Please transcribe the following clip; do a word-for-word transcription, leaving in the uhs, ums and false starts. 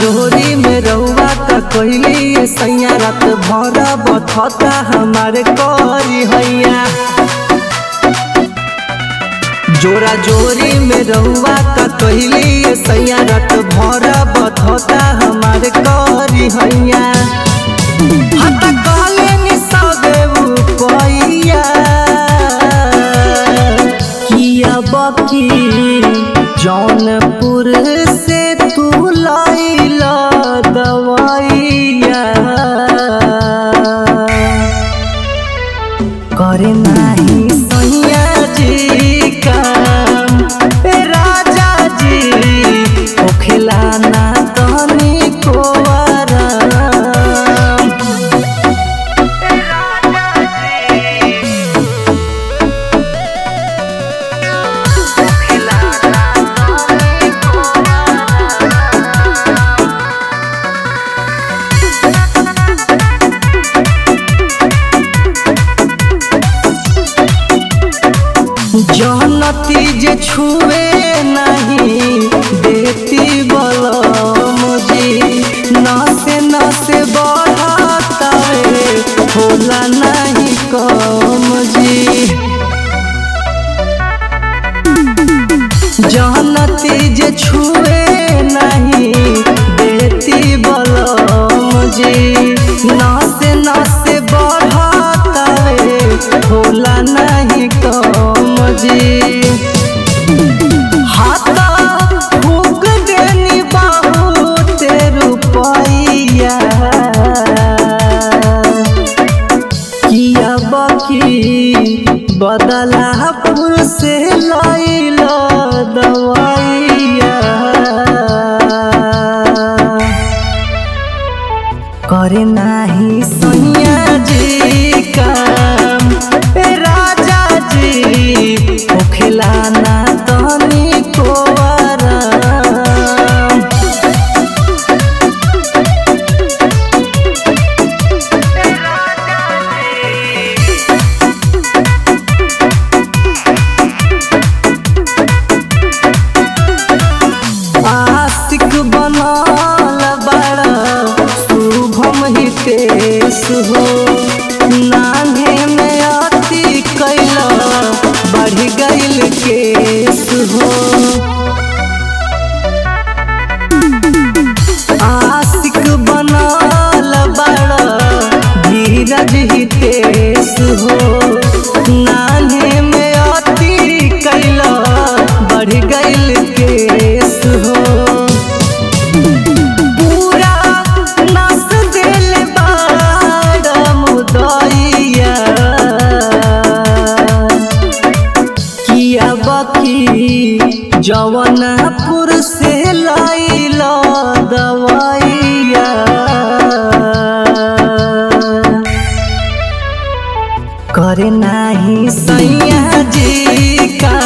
जोरी में रउआ का कहली सैया रात भर बथता हमारे करी हैया। जोरा जोरी में रउआ का कहली सैया रात भर बथता हमारे करी हैया। हता कहले नि सदेऊ पैया किया बकी जौनपुर से तू लाइला दवाइया करे नाही सैया जी काम ए राजा जी होखेला ना तनी को जनती जे छुए नहीं देती बलम जी नसे नसे बढ़ातावे होला नहीं कम जी। जनती जे छुए नहीं देती बलम जी नसे नसे बढ़ातावे होला नहीं कम जी। हाथा फूक देनी बहुत रुपैया किया बकी बदलापुर से लैला दवाइया करे नाही सैया जी काम ए राजा जी होखेला ना तनी को आशिक बनल बड़ा शुभम हितेश हो नान्हे में अति कैला बढ़ गइल केस हो। आशिक बनल बड़ा धीरज हितेश हो नान्हे में अति कैला बढ़ गइल केस हो। पूरा नस दिल बाड़ा मुदैया किया बकी जौनपुर से लैला दवाइया करे नाही सैया जी का